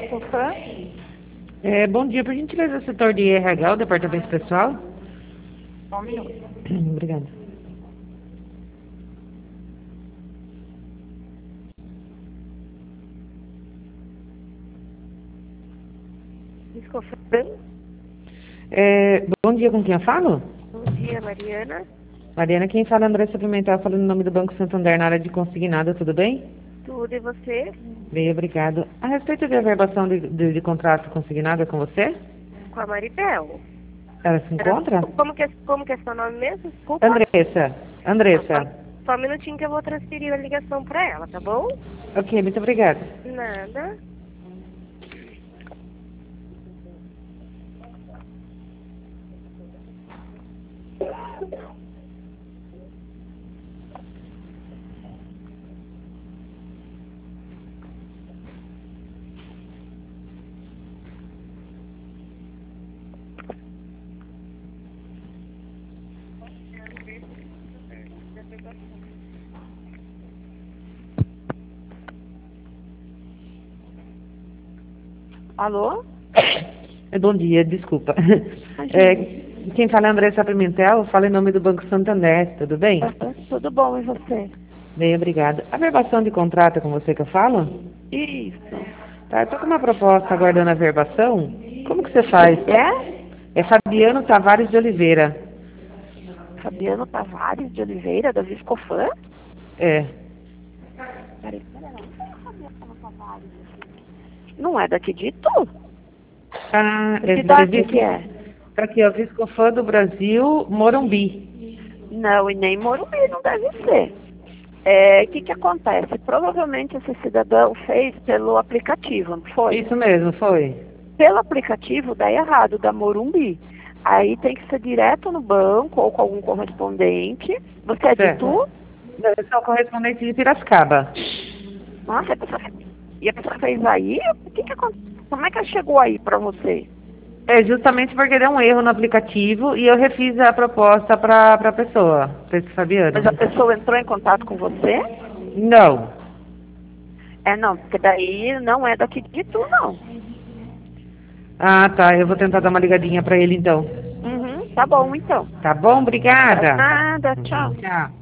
Viscofan. Bom dia, por gentileza, setor de RH, o departamento pessoal? Só um minuto. Obrigada. Viscofan. Bom dia, com quem eu falo? Bom dia, Mariana. Mariana, quem fala é André Suplementar, falando em nome do Banco Santander na área de consignado, tudo bem? Tudo e você? Bem, obrigado. A respeito de averbação de contrato consignado, é com você? Com a Maribel. Ela se encontra? Como que é seu nome mesmo? Desculpa. Andressa. Só um minutinho que eu vou transferir a ligação pra ela, tá bom? Ok, muito obrigada. Nada. Alô? Bom dia, desculpa. Quem fala é Andressa Pimentel, fala em nome do Banco Santander, tudo bem? Tudo bom, e você? Bem, obrigada. A averbação de contrato é com você que eu falo? Isso. Tá, eu tô com uma proposta aguardando a averbação. Como que você faz? É Fabiano Tavares de Oliveira. Fabiano Tavares de Oliveira, da Viscofan? É. Peraí, não é daqui de Itu? Que cidade que é? Tá aqui, ó, Viscofan do Brasil, Morumbi. Não, e nem Morumbi não deve ser. O que acontece? Provavelmente esse cidadão fez pelo aplicativo, não foi? Isso mesmo, foi. Pelo aplicativo dá errado, dá Morumbi. Aí tem que ser direto no banco ou com algum correspondente. Você é de Certo. Itu? Não, eu sou correspondente de Piracicaba. Nossa, e a pessoa fez aí? O que aconteceu? Como é que ela chegou aí pra você? É justamente porque deu um erro no aplicativo e eu refiz a proposta para a pessoa, para esse Fabiano. Mas a pessoa entrou em contato com você? Não. Não, porque daí não é daqui de Itu, não. Ah, tá. Eu vou tentar dar uma ligadinha para ele então. Tá bom, então. Tá bom? Obrigada. Nada, tchau. Tchau.